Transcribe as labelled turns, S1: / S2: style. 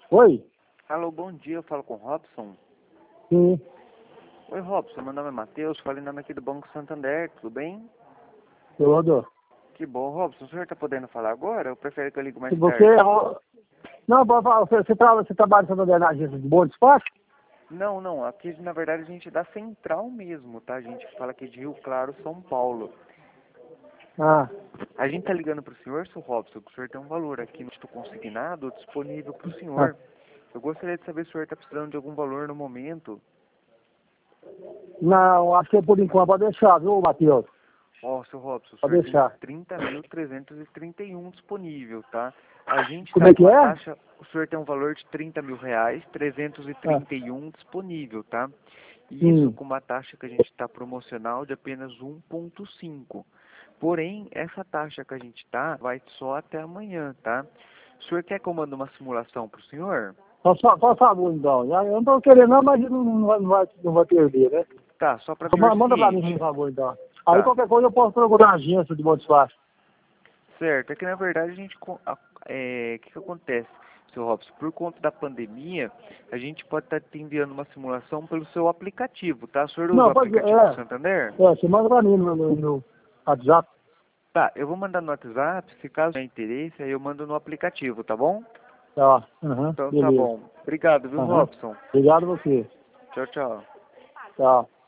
S1: Oi?
S2: Alô, bom dia, eu falo com o Robson.
S1: Sim.
S2: Oi, Robson, meu nome é Matheus, falei em nome aqui do Banco Santander, tudo bem?
S1: Tudo.
S2: Que bom, Robson, o senhor está podendo falar agora ou prefere que eu ligo mais
S1: Se você...
S2: tarde?
S1: Não, pode falar, você trabalha em Santander na agência de Bom Despacho?
S2: Não, aqui na verdade a gente é da Central mesmo, tá? A gente fala aqui de Rio Claro, São Paulo.
S1: Ah,
S2: A gente tá ligando pro senhor, seu Robson, que o senhor tem um valor aqui no título consignado disponível pro
S1: ah.
S2: senhor. Eu gostaria de saber se o senhor está precisando de algum valor no momento.
S1: Não, acho que por enquanto pode deixar, viu, Matheus?
S2: Ó, seu Robson, o
S1: Pode
S2: senhor
S1: deixar.
S2: tem 30.331 disponível, tá? A gente
S1: Como
S2: tá
S1: é
S2: com
S1: que
S2: uma
S1: é?
S2: taxa, o senhor tem um valor de R$ 30.000,
S1: Ah,
S2: 331 disponível, tá? E isso
S1: sim.
S2: com uma taxa que a gente está promocional de apenas 1,5. Porém, essa taxa que a gente tá vai só até amanhã, tá? O senhor quer que eu mande uma simulação pro senhor?
S1: Por favor, então. Eu não tô querendo não, mas não vai perder, né?
S2: Tá, só para senhor
S1: Manda pra mim, por
S2: ciente.
S1: favor, então. Aí
S2: Tá.
S1: qualquer coisa eu posso procurar a agência de Bom Despacho.
S2: Certo, é que na verdade a gente, que acontece, seu Robson? Por conta da pandemia, a gente pode estar te enviando uma simulação pelo seu aplicativo, tá? O senhor usa o
S1: Não, pode
S2: aplicativo do Santander?
S1: você manda pra mim no WhatsApp.
S2: Tá, eu vou mandar no WhatsApp, se caso tiver interesse, aí eu mando no aplicativo, tá bom?
S1: Tá,
S2: Então tá
S1: beleza.
S2: bom. Obrigado, viu,
S1: Aham.
S2: Robson?
S1: Obrigado a você.
S2: Tchau, tchau.
S1: Tchau.